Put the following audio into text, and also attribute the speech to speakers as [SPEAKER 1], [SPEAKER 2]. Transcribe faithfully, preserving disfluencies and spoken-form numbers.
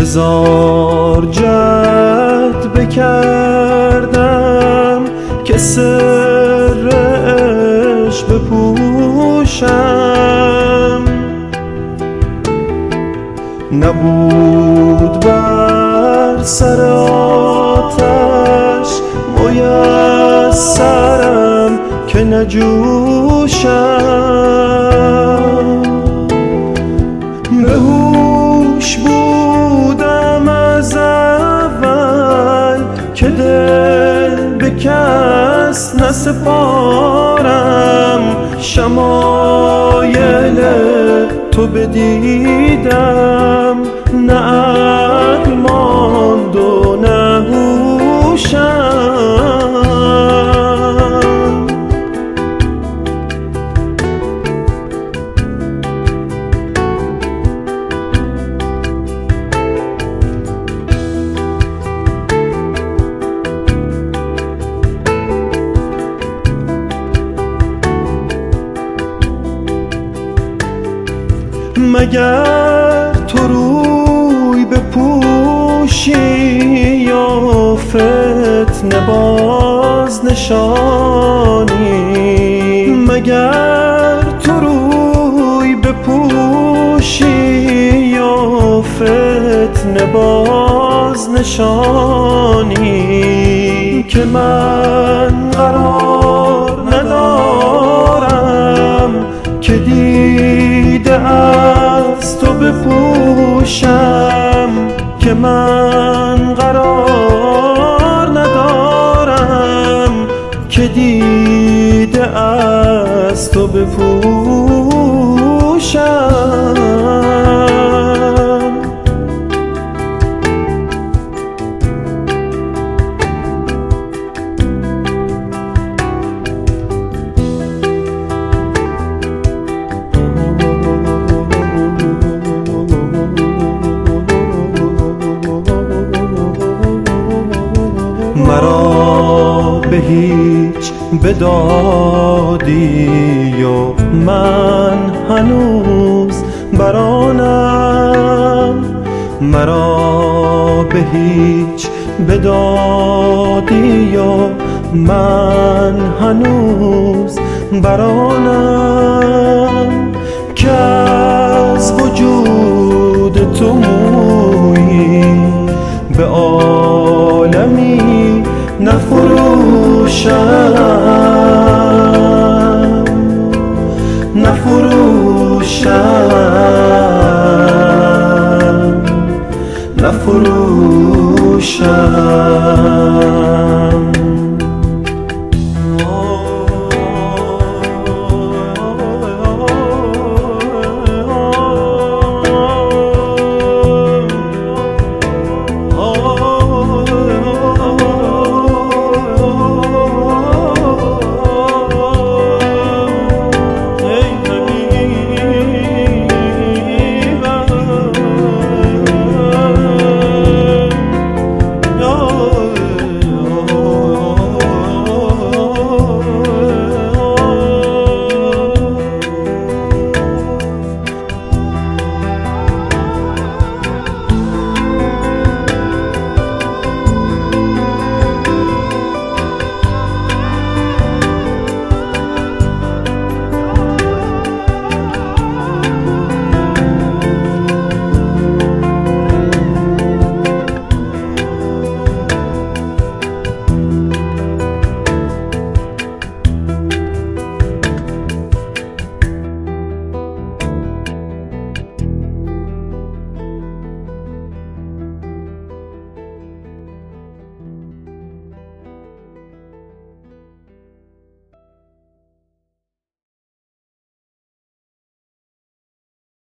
[SPEAKER 1] هزار جهد بکردم که سر عشق بپوشم، نبود بر سر آتش میسرم که نجوشم. به هوش بودم از اول که دل به کس نسپارم، شمایل تو بدیدم، نه عقل ماند و نه هوشم. مگر تو روی بپوشی یا فتنه باز نشانی، مگر تو روی بپوشی یا فتنه باز نشانی، که من قرار ندارم که دیده از تو بپوشم، که من قرار ندارم که دیده از تو بپوشم. مرا به هیچ بدادی و من هنوز برانم، مرا به هیچ بدادی و من هنوز برانم، که از وجود تو مویی به عالمی نفروشم.